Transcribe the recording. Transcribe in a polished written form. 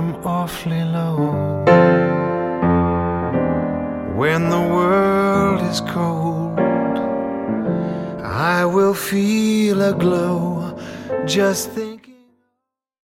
I'm awfully low. When the world is cold, I will feel a glow. Just think